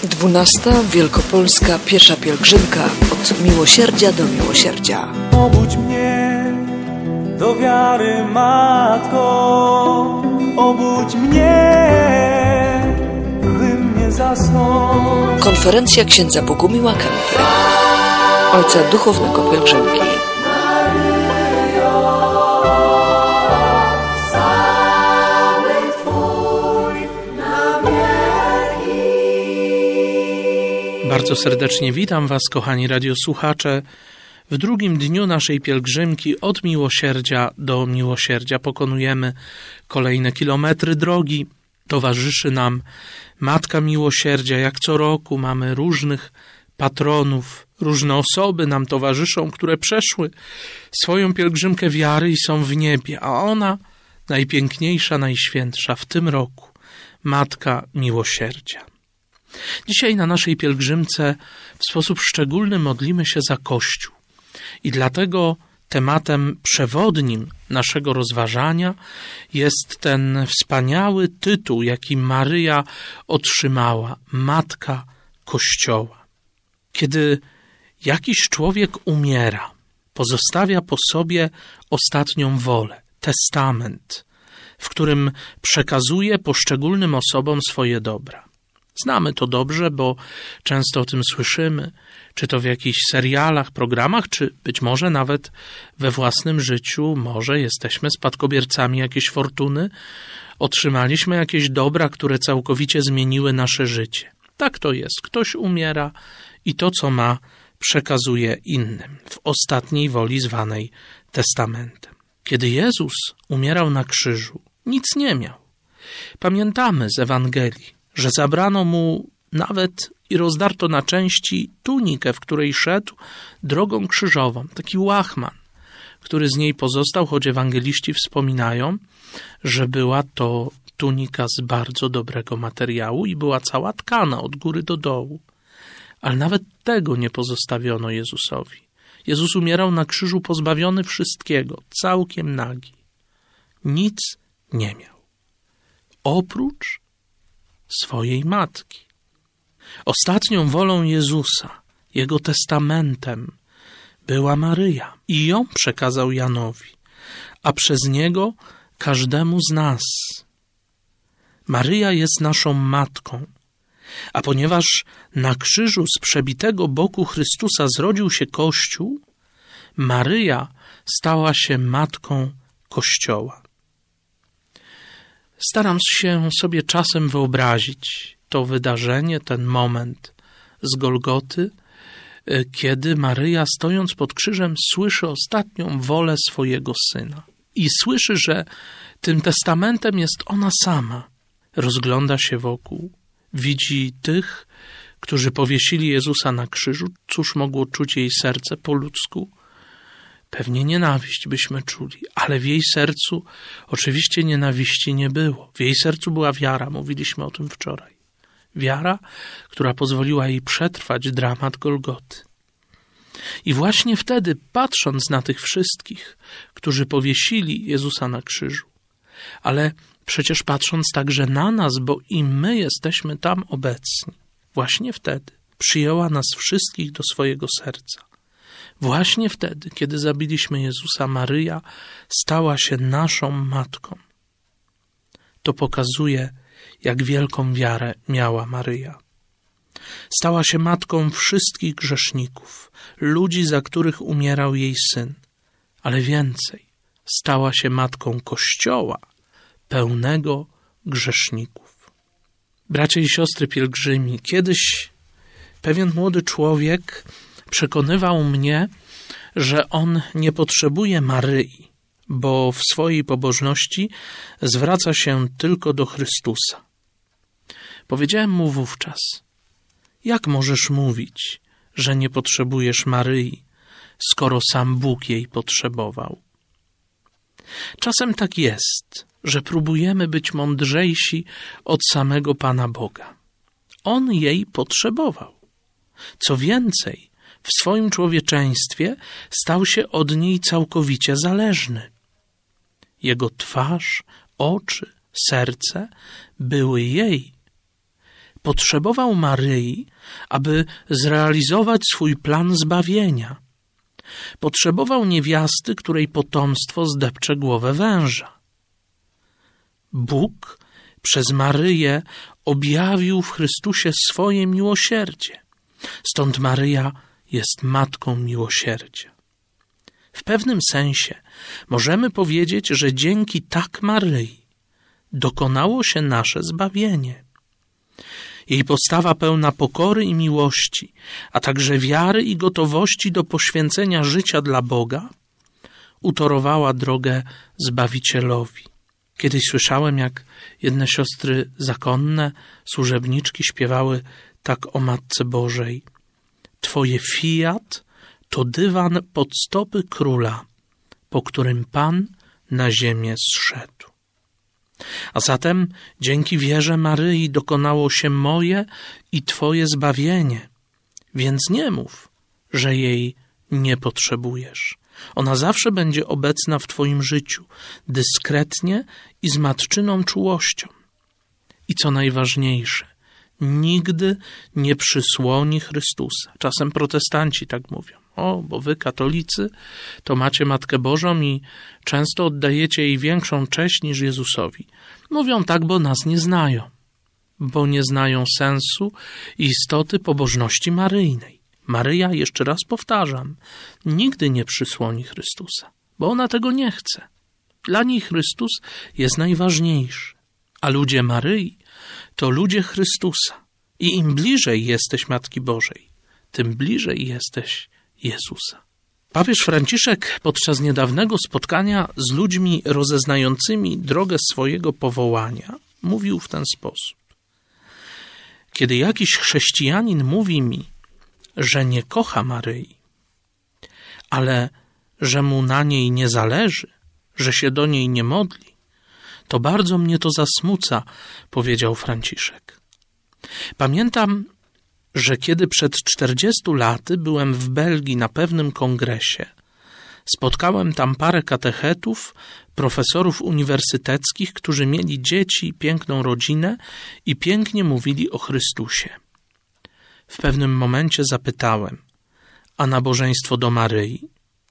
12. Wielkopolska piesza pielgrzymka od miłosierdzia do miłosierdzia. Obudź mnie do wiary, Matko, obudź mnie, bym nie zasnął. Konferencja księdza Bogumiła Kępy, ojca duchownego pielgrzymki. Bardzo serdecznie witam Was, kochani radiosłuchacze, w drugim dniu naszej pielgrzymki od miłosierdzia do miłosierdzia. Pokonujemy kolejne kilometry drogi, towarzyszy nam Matka Miłosierdzia. Jak co roku mamy różnych patronów, różne osoby nam towarzyszą, które przeszły swoją pielgrzymkę wiary i są w niebie, a ona, najpiękniejsza, najświętsza w tym roku, Matka Miłosierdzia. Dzisiaj na naszej pielgrzymce w sposób szczególny modlimy się za Kościół i dlatego tematem przewodnim naszego rozważania jest ten wspaniały tytuł, jaki Maryja otrzymała, Matka Kościoła. Kiedy jakiś człowiek umiera, pozostawia po sobie ostatnią wolę, testament, w którym przekazuje poszczególnym osobom swoje dobra. Znamy to dobrze, bo często o tym słyszymy, czy to w jakichś serialach, programach, czy być może nawet we własnym życiu. Może jesteśmy spadkobiercami jakiejś fortuny, otrzymaliśmy jakieś dobra, które całkowicie zmieniły nasze życie. Tak to jest. Ktoś umiera i to, co ma, przekazuje innym w ostatniej woli zwanej testamentem. Kiedy Jezus umierał na krzyżu, nic nie miał. Pamiętamy z Ewangelii, że zabrano mu nawet i rozdarto na części tunikę, w której szedł drogą krzyżową. Taki łachman, który z niej pozostał, choć ewangeliści wspominają, że była to tunika z bardzo dobrego materiału i była cała tkana od góry do dołu. Ale nawet tego nie pozostawiono Jezusowi. Jezus umierał na krzyżu pozbawiony wszystkiego, całkiem nagi. Nic nie miał. Oprócz swojej matki. Ostatnią wolą Jezusa, Jego testamentem była Maryja i ją przekazał Janowi, a przez niego każdemu z nas. Maryja jest naszą matką, a ponieważ na krzyżu z przebitego boku Chrystusa zrodził się Kościół, Maryja stała się matką Kościoła. Staram się sobie czasem wyobrazić to wydarzenie, ten moment z Golgoty, kiedy Maryja, stojąc pod krzyżem, słyszy ostatnią wolę swojego Syna. I słyszy, że tym testamentem jest ona sama. Rozgląda się wokół, widzi tych, którzy powiesili Jezusa na krzyżu. Cóż mogło czuć jej serce po ludzku? Pewnie nienawiść byśmy czuli, ale w jej sercu oczywiście nienawiści nie było. W jej sercu była wiara, mówiliśmy o tym wczoraj. Wiara, która pozwoliła jej przetrwać dramat Golgoty. I właśnie wtedy, patrząc na tych wszystkich, którzy powiesili Jezusa na krzyżu, ale przecież patrząc także na nas, bo i my jesteśmy tam obecni, właśnie wtedy przyjęła nas wszystkich do swojego serca. Właśnie wtedy, kiedy zabiliśmy Jezusa, Maryja stała się naszą matką. To pokazuje, jak wielką wiarę miała Maryja. Stała się matką wszystkich grzeszników, ludzi, za których umierał jej Syn. Ale więcej, stała się matką Kościoła, pełnego grzeszników. Bracia i siostry pielgrzymi, kiedyś pewien młody człowiek przekonywał mnie, że on nie potrzebuje Maryi, bo w swojej pobożności zwraca się tylko do Chrystusa. Powiedziałem mu wówczas: jak możesz mówić, że nie potrzebujesz Maryi, skoro sam Bóg jej potrzebował? Czasem tak jest, że próbujemy być mądrzejsi od samego Pana Boga. On jej potrzebował. Co więcej, w swoim człowieczeństwie stał się od niej całkowicie zależny. Jego twarz, oczy, serce były jej. potrzebował Maryi, aby zrealizować swój plan zbawienia. Potrzebował niewiasty, której potomstwo zdepcze głowę węża. Bóg przez Maryję objawił w Chrystusie swoje miłosierdzie. Stąd Maryja jest matką miłosierdzia. W pewnym sensie możemy powiedzieć, że dzięki tak Maryi dokonało się nasze zbawienie. Jej postawa pełna pokory i miłości, a także wiary i gotowości do poświęcenia życia dla Boga, utorowała drogę Zbawicielowi. Kiedyś słyszałem, jak jedne siostry zakonne, służebniczki śpiewały tak o Matce Bożej. Twoje fiat to dywan pod stopy króla, po którym Pan na ziemię zszedł. A zatem dzięki wierze Maryi dokonało się moje i Twoje zbawienie, więc nie mów, że jej nie potrzebujesz. Ona zawsze będzie obecna w Twoim życiu, dyskretnie i z matczyną czułością. I co najważniejsze, nigdy nie przysłoni Chrystusa. Czasem protestanci tak mówią. Bo wy, katolicy, to macie Matkę Bożą i często oddajecie jej większą cześć niż Jezusowi. Mówią tak, bo nas nie znają. Bo nie znają sensu i istoty pobożności maryjnej. Maryja, jeszcze raz powtarzam, nigdy nie przysłoni Chrystusa, bo ona tego nie chce. Dla niej Chrystus jest najważniejszy. A ludzie Maryi to ludzie Chrystusa. I im bliżej jesteś Matki Bożej, tym bliżej jesteś Jezusa. Papież Franciszek podczas niedawnego spotkania z ludźmi rozeznającymi drogę swojego powołania mówił w ten sposób. Kiedy jakiś chrześcijanin mówi mi, że nie kocha Maryi, ale że mu na niej nie zależy, że się do niej nie modli, to bardzo mnie to zasmuca, powiedział Franciszek. Pamiętam, że kiedy przed 40 laty byłem w Belgii na pewnym kongresie, spotkałem tam parę katechetów, profesorów uniwersyteckich, którzy mieli dzieci i piękną rodzinę i pięknie mówili o Chrystusie. W pewnym momencie zapytałem, a nabożeństwo do Maryi?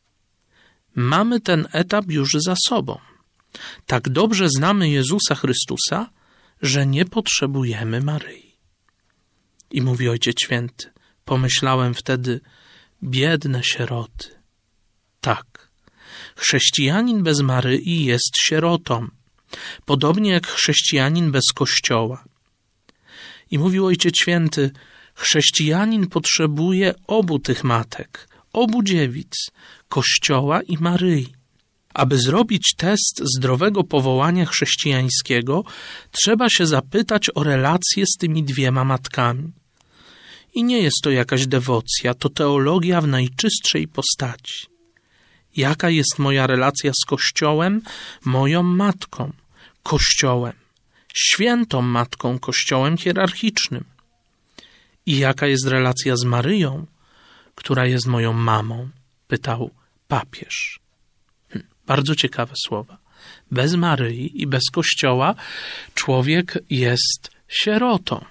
Mamy ten etap już za sobą. Tak dobrze znamy Jezusa Chrystusa, że nie potrzebujemy Maryi. I mówi Ojciec Święty, pomyślałem wtedy, biedne sieroty. Tak, chrześcijanin bez Maryi jest sierotą, podobnie jak chrześcijanin bez Kościoła. I mówił Ojciec Święty, chrześcijanin potrzebuje obu tych matek, obu dziewic, Kościoła i Maryi. Aby zrobić test zdrowego powołania chrześcijańskiego, trzeba się zapytać o relacje z tymi dwiema matkami. I nie jest to jakaś dewocja, to teologia w najczystszej postaci. Jaka jest moja relacja z Kościołem, moją matką, Kościołem, świętą matką, Kościołem hierarchicznym? I jaka jest relacja z Maryją, która jest moją mamą? Pytał papież. Bardzo ciekawe słowa. Bez Maryi i bez Kościoła człowiek jest sierotą.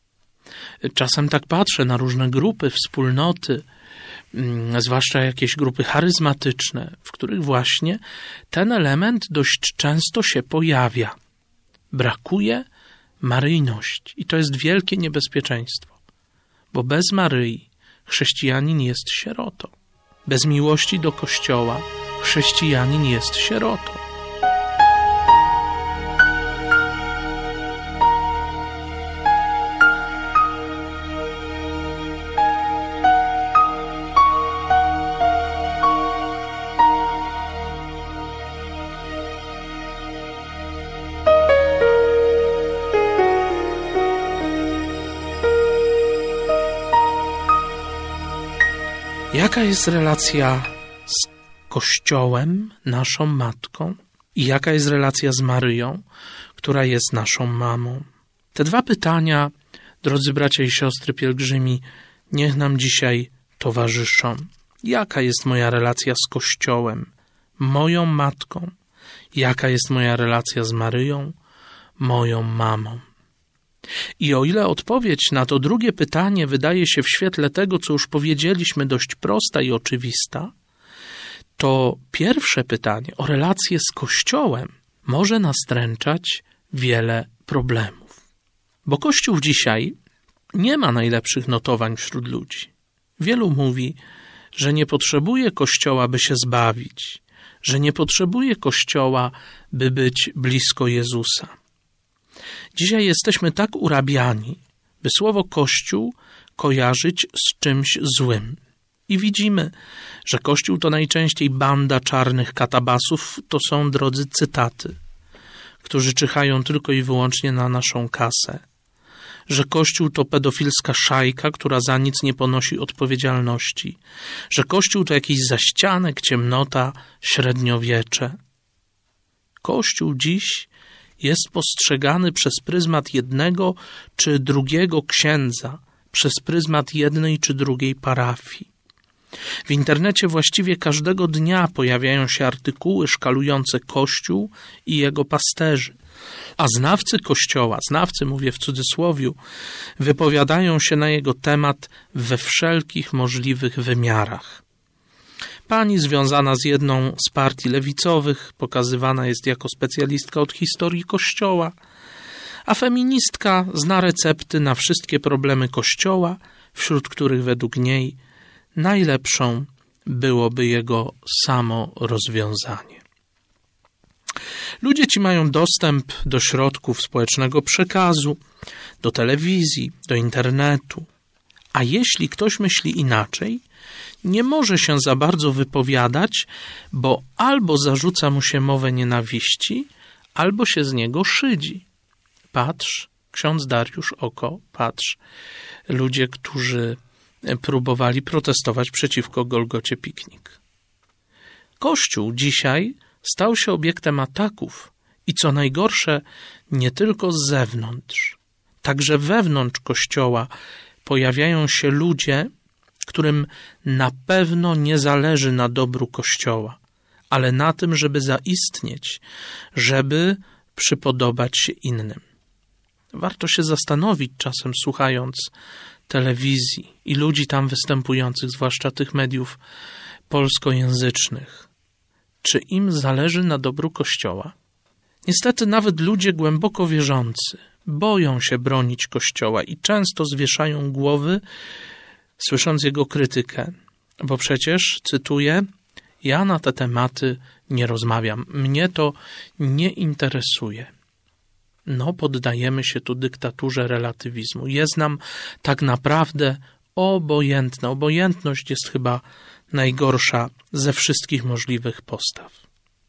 Czasem tak patrzę na różne grupy, wspólnoty, zwłaszcza jakieś grupy charyzmatyczne, w których właśnie ten element dość często się pojawia. Brakuje maryjności i to jest wielkie niebezpieczeństwo, bo bez Maryi chrześcijanin jest sierotą. Bez miłości do Kościoła chrześcijanin jest sierotą. Jaka jest relacja z Kościołem, naszą matką, i jaka jest relacja z Maryją, która jest naszą mamą? Te dwa pytania, drodzy bracia i siostry pielgrzymi, niech nam dzisiaj towarzyszą. Jaka jest moja relacja z Kościołem, moją matką? Jaka jest moja relacja z Maryją, moją mamą? I o ile odpowiedź na to drugie pytanie wydaje się w świetle tego, co już powiedzieliśmy, dość prosta i oczywista, to pierwsze pytanie o relacje z Kościołem może nastręczać wiele problemów. Bo Kościół dzisiaj nie ma najlepszych notowań wśród ludzi. Wielu mówi, że nie potrzebuje Kościoła, by się zbawić, że nie potrzebuje Kościoła, by być blisko Jezusa. Dzisiaj jesteśmy tak urabiani, by słowo Kościół kojarzyć z czymś złym. I widzimy, że Kościół to najczęściej banda czarnych katabasów, to są, drodzy, cytaty, którzy czyhają tylko i wyłącznie na naszą kasę. Że Kościół to pedofilska szajka, która za nic nie ponosi odpowiedzialności. Że Kościół to jakiś zaścianek, ciemnota, średniowiecze. Kościół dziś jest postrzegany przez pryzmat jednego czy drugiego księdza, przez pryzmat jednej czy drugiej parafii. W internecie właściwie każdego dnia pojawiają się artykuły szkalujące Kościół i jego pasterzy. A znawcy Kościoła, znawcy mówię w cudzysłowiu, wypowiadają się na jego temat we wszelkich możliwych wymiarach. Pani związana z jedną z partii lewicowych pokazywana jest jako specjalistka od historii Kościoła, a feministka zna recepty na wszystkie problemy Kościoła, wśród których według niej najlepszą byłoby jego samo rozwiązanie. Ludzie ci mają dostęp do środków społecznego przekazu, do telewizji, do internetu. A jeśli ktoś myśli inaczej, nie może się za bardzo wypowiadać, bo albo zarzuca mu się mowę nienawiści, albo się z niego szydzi. Patrz, ksiądz Dariusz Oko, patrz, ludzie, którzy próbowali protestować przeciwko Golgocie Piknik. Kościół dzisiaj stał się obiektem ataków i co najgorsze, nie tylko z zewnątrz. Także wewnątrz Kościoła pojawiają się ludzie, którym na pewno nie zależy na dobru Kościoła, ale na tym, żeby zaistnieć, żeby przypodobać się innym. Warto się zastanowić czasem, słuchając telewizji i ludzi tam występujących, zwłaszcza tych mediów polskojęzycznych, czy im zależy na dobru Kościoła. Niestety nawet ludzie głęboko wierzący boją się bronić Kościoła i często zwieszają głowy, słysząc jego krytykę, bo przecież, cytuję, ja na te tematy nie rozmawiam, mnie to nie interesuje. No, poddajemy się tu dyktaturze relatywizmu. Jest nam tak naprawdę obojętne. Obojętność jest chyba najgorsza ze wszystkich możliwych postaw.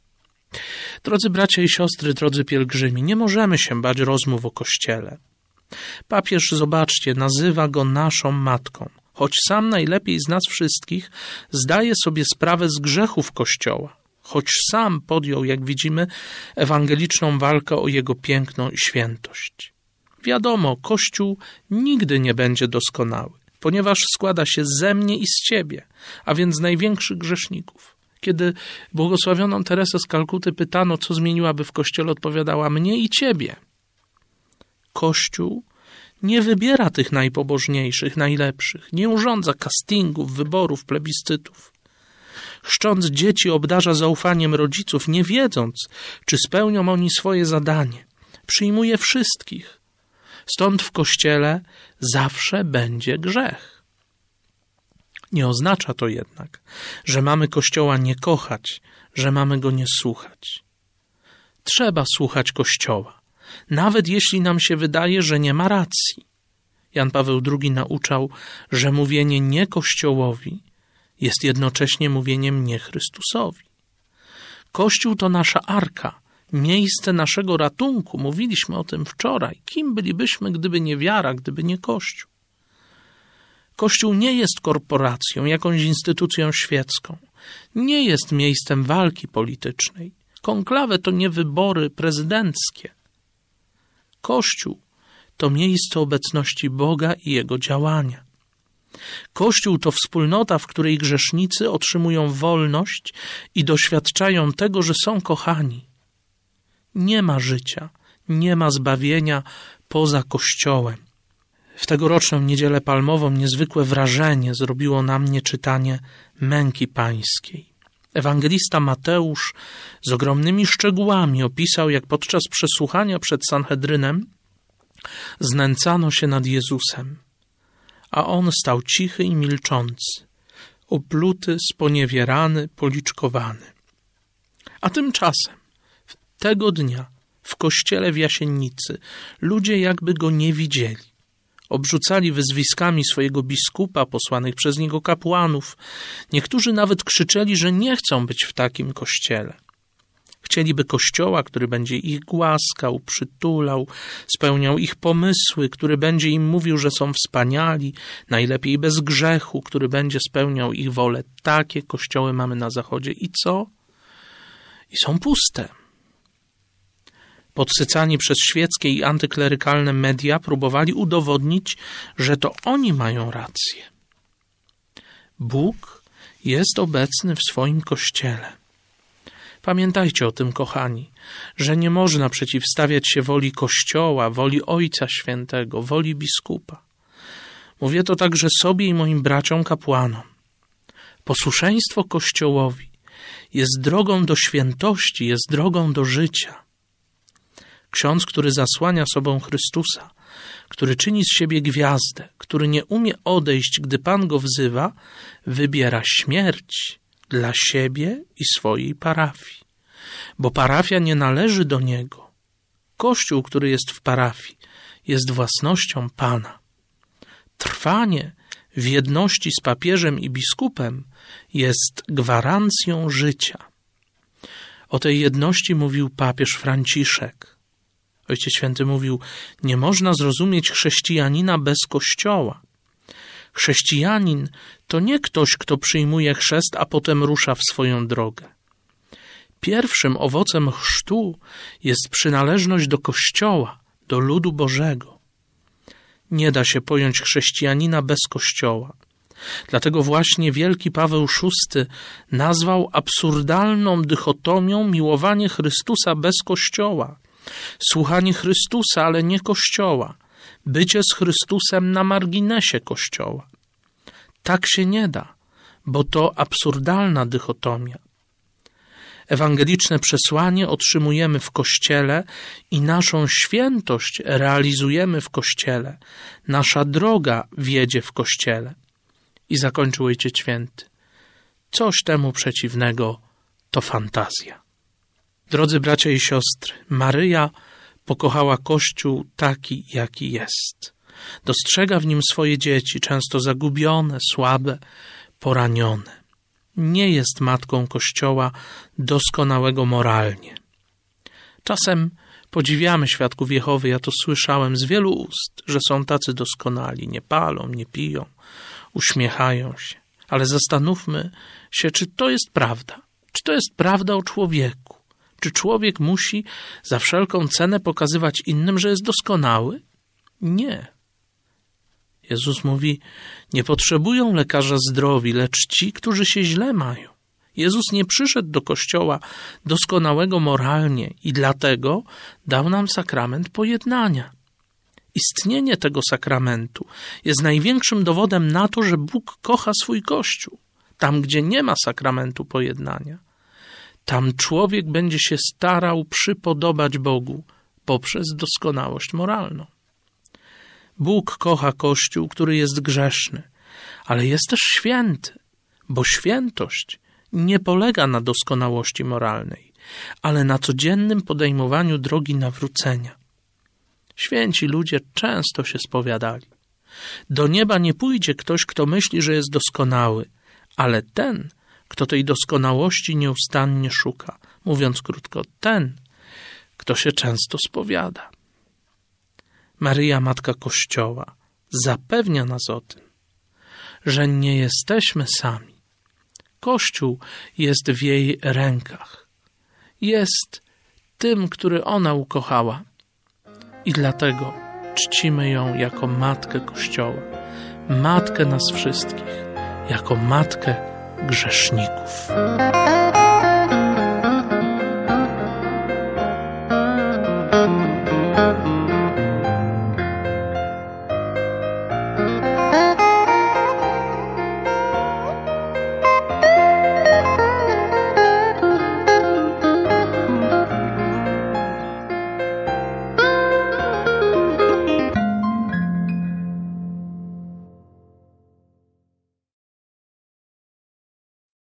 Drodzy bracia i siostry, drodzy pielgrzymi, nie możemy się bać rozmów o Kościele. Papież, zobaczcie, nazywa go naszą matką, choć sam najlepiej z nas wszystkich zdaje sobie sprawę z grzechów Kościoła, choć sam podjął, jak widzimy, ewangeliczną walkę o jego piękno i świętość. Wiadomo, Kościół nigdy nie będzie doskonały, ponieważ składa się ze mnie i z ciebie, a więc z największych grzeszników. Kiedy błogosławioną Teresę z Kalkuty pytano, co zmieniłaby w Kościele, odpowiadała: mnie i ciebie. Kościół nie wybiera tych najpobożniejszych, najlepszych, nie urządza castingów, wyborów, plebiscytów. Chrzcząc dzieci, obdarza zaufaniem rodziców, nie wiedząc, czy spełnią oni swoje zadanie. Przyjmuje wszystkich. Stąd w Kościele zawsze będzie grzech. Nie oznacza to jednak, że mamy Kościoła nie kochać, że mamy go nie słuchać. Trzeba słuchać Kościoła, nawet jeśli nam się wydaje, że nie ma racji. Jan Paweł II nauczał, że mówienie nie Kościołowi jest jednocześnie mówieniem nie Chrystusowi. Kościół to nasza arka, miejsce naszego ratunku. Mówiliśmy o tym wczoraj. Kim bylibyśmy, gdyby nie wiara, gdyby nie Kościół? Kościół nie jest korporacją, jakąś instytucją świecką. Nie jest miejscem walki politycznej. Konklawe to nie wybory prezydenckie. Kościół to miejsce obecności Boga i Jego działania. Kościół to wspólnota, w której grzesznicy otrzymują wolność i doświadczają tego, że są kochani. Nie ma życia, nie ma zbawienia poza Kościołem. W tegoroczną Niedzielę Palmową niezwykłe wrażenie zrobiło na mnie czytanie Męki Pańskiej. Ewangelista Mateusz z ogromnymi szczegółami opisał, jak podczas przesłuchania przed Sanhedrynem znęcano się nad Jezusem, a on stał cichy i milczący, opluty, sponiewierany, policzkowany. A tymczasem tego dnia w kościele w Jasiennicy ludzie jakby go nie widzieli. Obrzucali wyzwiskami swojego biskupa, posłanych przez niego kapłanów. Niektórzy nawet krzyczeli, że nie chcą być w takim kościele. Chcieliby kościoła, który będzie ich głaskał, przytulał, spełniał ich pomysły, który będzie im mówił, że są wspaniali, najlepiej bez grzechu, który będzie spełniał ich wolę. Takie kościoły mamy na Zachodzie. I co? I są puste. Podsycani przez świeckie i antyklerykalne media próbowali udowodnić, że to oni mają rację. Bóg jest obecny w swoim Kościele. Pamiętajcie o tym, kochani, że nie można przeciwstawiać się woli Kościoła, woli Ojca Świętego, woli biskupa. Mówię to także sobie i moim braciom kapłanom. Posłuszeństwo Kościołowi jest drogą do świętości, jest drogą do życia. Ksiądz, który zasłania sobą Chrystusa, który czyni z siebie gwiazdę, który nie umie odejść, gdy Pan go wzywa, wybiera śmierć dla siebie i swojej parafii. Bo parafia nie należy do niego. Kościół, który jest w parafii, jest własnością Pana. Trwanie w jedności z papieżem i biskupem jest gwarancją życia. O tej jedności mówił papież Franciszek. Ojciec Święty mówił, nie można zrozumieć chrześcijanina bez Kościoła. Chrześcijanin to nie ktoś, kto przyjmuje chrzest, a potem rusza w swoją drogę. Pierwszym owocem chrztu jest przynależność do Kościoła, do ludu Bożego. Nie da się pojąć chrześcijanina bez Kościoła. Dlatego właśnie wielki Paweł VI nazwał absurdalną dychotomią miłowanie Chrystusa bez Kościoła. Słuchanie Chrystusa, ale nie Kościoła. Bycie z Chrystusem na marginesie Kościoła. Tak się nie da, bo to absurdalna dychotomia. Ewangeliczne przesłanie otrzymujemy w Kościele i naszą świętość realizujemy w Kościele. Nasza droga wiedzie w Kościele. I zakończył Ojciec Święty. Coś temu przeciwnego to fantazja. Drodzy bracia i siostry, Maryja pokochała Kościół taki, jaki jest. Dostrzega w nim swoje dzieci, często zagubione, słabe, poranione. Nie jest matką Kościoła doskonałego moralnie. Czasem podziwiamy świadków Jehowy, ja to słyszałem z wielu ust, że są tacy doskonali, nie palą, nie piją, uśmiechają się. Ale zastanówmy się, czy to jest prawda. Czy to jest prawda o człowieku? Czy człowiek musi za wszelką cenę pokazywać innym, że jest doskonały? Nie. Jezus mówi, nie potrzebują lekarza zdrowi, lecz ci, którzy się źle mają. Jezus nie przyszedł do Kościoła doskonałego moralnie i dlatego dał nam sakrament pojednania. Istnienie tego sakramentu jest największym dowodem na to, że Bóg kocha swój Kościół. Tam, gdzie nie ma sakramentu pojednania, tam człowiek będzie się starał przypodobać Bogu poprzez doskonałość moralną. Bóg kocha Kościół, który jest grzeszny, ale jest też święty, bo świętość nie polega na doskonałości moralnej, ale na codziennym podejmowaniu drogi nawrócenia. Święci ludzie często się spowiadali. Do nieba nie pójdzie ktoś, kto myśli, że jest doskonały, ale ten, kto tej doskonałości nieustannie szuka. Mówiąc krótko, ten, kto się często spowiada. Maryja, Matka Kościoła, zapewnia nas o tym, że nie jesteśmy sami. Kościół jest w jej rękach. Jest tym, który ona ukochała. I dlatego czcimy ją jako Matkę Kościoła, Matkę nas wszystkich, jako Matkę grzeszników.